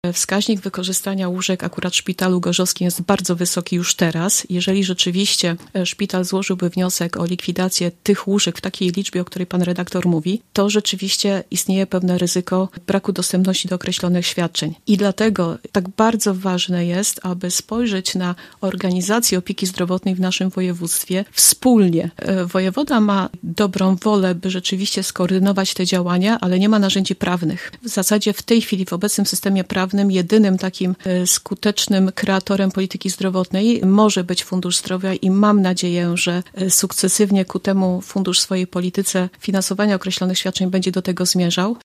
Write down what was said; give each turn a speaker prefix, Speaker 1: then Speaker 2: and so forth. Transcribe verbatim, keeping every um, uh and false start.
Speaker 1: Wskaźnik wykorzystania łóżek akurat w szpitalu gorzowskim jest bardzo wysoki już teraz. Jeżeli rzeczywiście szpital złożyłby wniosek o likwidację tych łóżek w takiej liczbie, o której pan redaktor mówi, to rzeczywiście istnieje pewne ryzyko braku dostępności do określonych świadczeń. I dlatego tak bardzo ważne jest, aby spojrzeć na organizację opieki zdrowotnej w naszym województwie wspólnie. Wojewoda ma dobrą wolę, by rzeczywiście skoordynować te działania, ale nie ma narzędzi prawnych. W zasadzie w tej chwili w obecnym systemie prawnym jedynym takim skutecznym kreatorem polityki zdrowotnej może być Fundusz Zdrowia i mam nadzieję, że sukcesywnie ku temu fundusz w swojej polityce finansowania określonych świadczeń będzie do tego zmierzał.